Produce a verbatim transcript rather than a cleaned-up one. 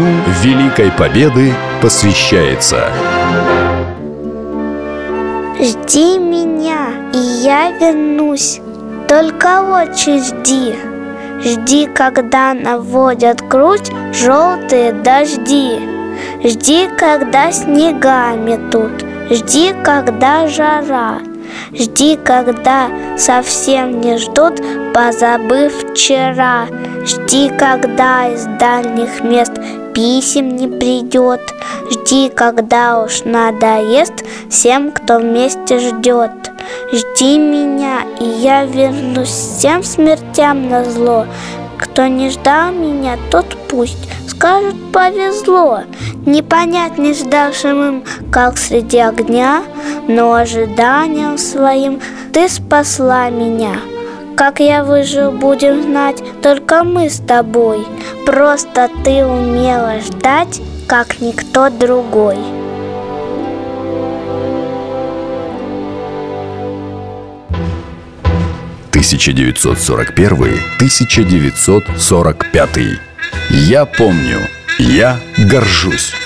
Дню Великой Победы посвящается. Жди меня, и я вернусь. Только очень жди. Жди, когда наводят грудь желтые дожди. Жди, когда снега метут. Жди, когда жара. Жди, когда совсем не ждут, позабыв вчера. Жди, когда из дальних мест писем не придет. Жди, когда уж надоест всем, кто вместе ждет. Жди меня, и я вернусь всем смертям назло. Кто не ждал меня, тот пусть скажет повезло. Не понять не ждавшим им, как среди огня, но ожиданием своим ты спасла меня. Как я выжил, будем знать только мы с тобой. Просто ты умела ждать, как никто другой. тысяча девятьсот сорок первый — тысяча девятьсот сорок пятый. Я помню, я горжусь.